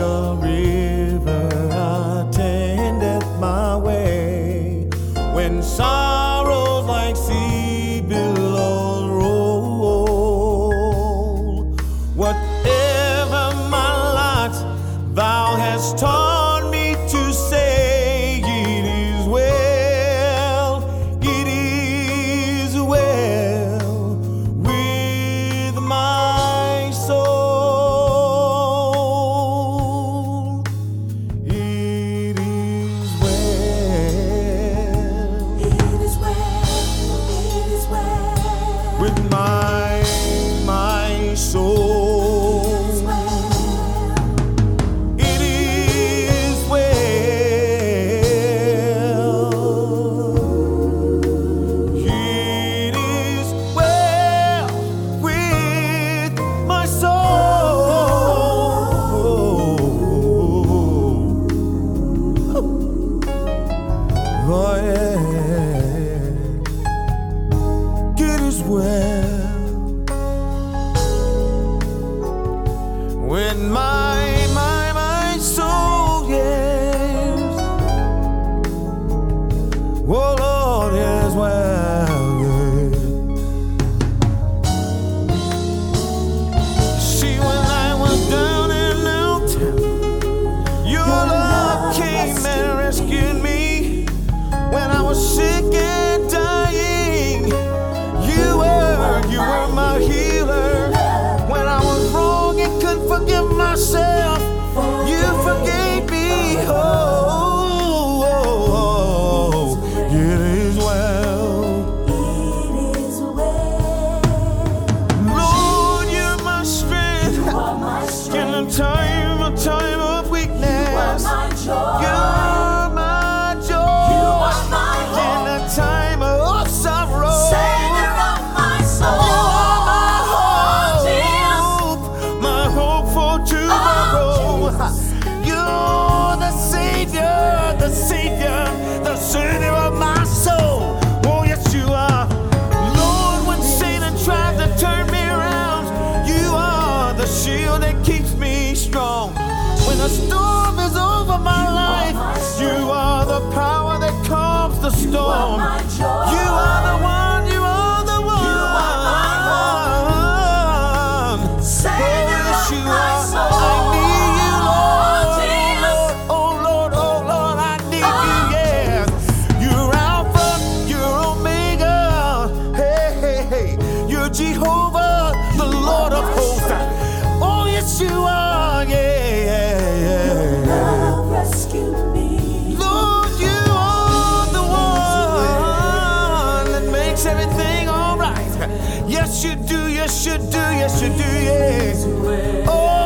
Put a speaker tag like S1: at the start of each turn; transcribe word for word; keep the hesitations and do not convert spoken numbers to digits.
S1: a river attendeth my way. When sorrows like sea billows roll, whatever my lot, thou hast taught me to say, it is well, it is well with my soul. It is well,
S2: It is well, it is well
S1: with my, my soul. It is well. It is well with my soul. Oh yeah. It is well with my, my, my soul, yes. Oh Lord, yes, well, yes. See, when I was down and out, your love came and rescued me. When I was sick and dying, you were, you were my healer. When I was wrong and couldn't forgive myself, you forgave me. Oh, oh, oh, it is well.
S2: It is well.
S1: Lord, you're my strength
S2: You are my
S1: in
S2: strength,
S1: a time, a time of
S2: you are
S1: weakness.
S2: my joy,
S1: You're my joy
S2: you are my
S1: in
S2: hope,
S1: a time of sorrow.
S2: Savior of my soul.
S1: You are my
S2: Oh,
S1: hope, my hope for tomorrow.
S2: Jesus.
S1: You're the Savior, the Savior, the Savior of my soul. Oh, yes, you are. Lord, when Satan tries to turn me around, you are the shield that keeps me strong. When the storm is over my life, you are the power that calms the
S2: You are
S1: storm.
S2: my joy.
S1: You are the one, you are the one.
S2: Savior
S1: Oh, yes,
S2: of
S1: you
S2: my
S1: are.
S2: soul.
S1: I need you, Lord.
S2: Jesus.
S1: Oh, Lord, oh, Lord, I need you, yeah. You're Alpha, you're Omega. Hey, hey, hey. You're Jehovah, the Lord of hosts. Oh, yes, you are, yeah, yeah, yeah.
S2: Love rescued me.
S1: Lord, you are the one that makes everything all right. Yes, you do, yes, you do, yes, you do, yeah. Oh,